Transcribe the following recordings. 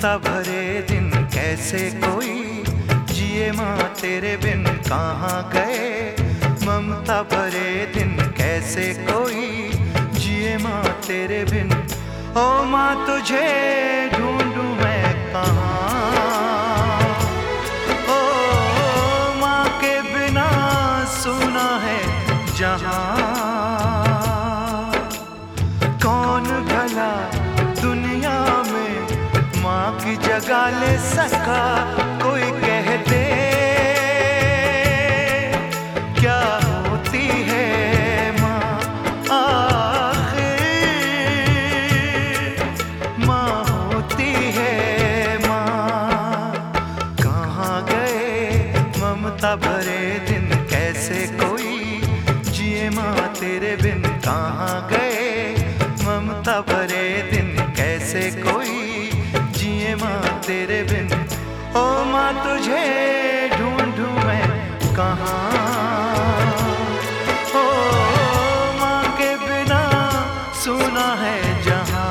ममता भरे दिन कैसे कोई जिए माँ तेरे बिन कहाँ गए। ममता भरे दिन कैसे कोई जिए माँ तेरे बिन। ओ माँ तुझे ढूंढूं मैं कहाँ। ओ माँ के बिना सुना है जहाँ। कौन भला दुनिया में माँ की जगह ले सका। कोई कह दे क्या होती है माँ आखिर। माँ होती है माँ। कहाँ गए ममता भरे दिन कैसे कोई जिए माँ तेरे बिन। कहाँ गए ममता भरे दिन कैसे कोई जिए माँ तेरे बिन। ओ माँ तुझे ढूंढूं मैं कहाँ। ओ माँ के बिना सुना है जहाँ।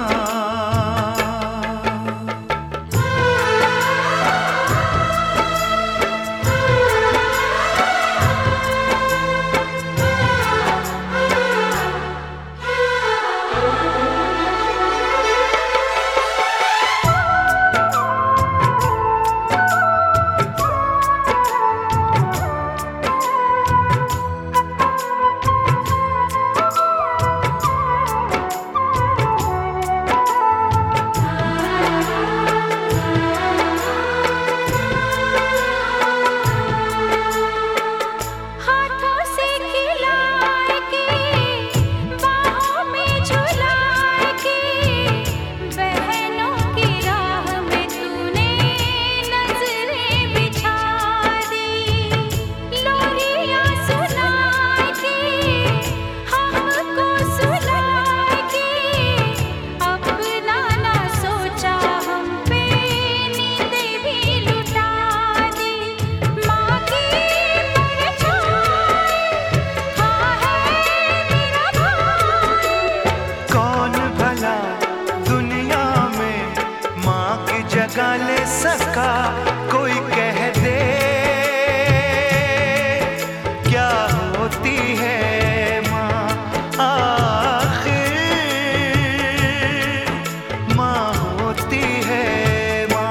जगा ले सका कोई कह दे क्या होती है माँ आखिर। माँ होती है माँ।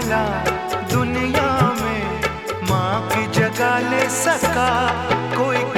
दुनिया में माँ की जगह ले सका कोई